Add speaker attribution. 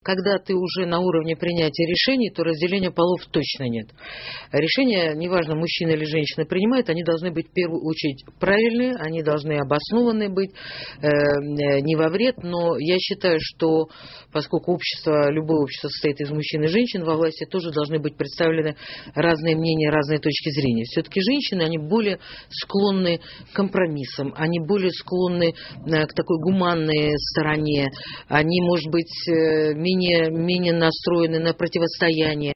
Speaker 1: когда ты уже на уровне принятия решений, то разделения полов точно нет. Решения, неважно, мужчина или женщина принимают, они должны быть в первую очередь правильные, они должны обоснованные быть, не во вред, но я считаю, что поскольку общество, любое общество состоит из мужчин и женщин, во власти тоже должны быть представлены разные мнения, разные точки зрения. Все-таки женщины, они более склонны к компромиссам, они более склонны к такой гуманной стороне, они, может быть, менее настроены на противостояние.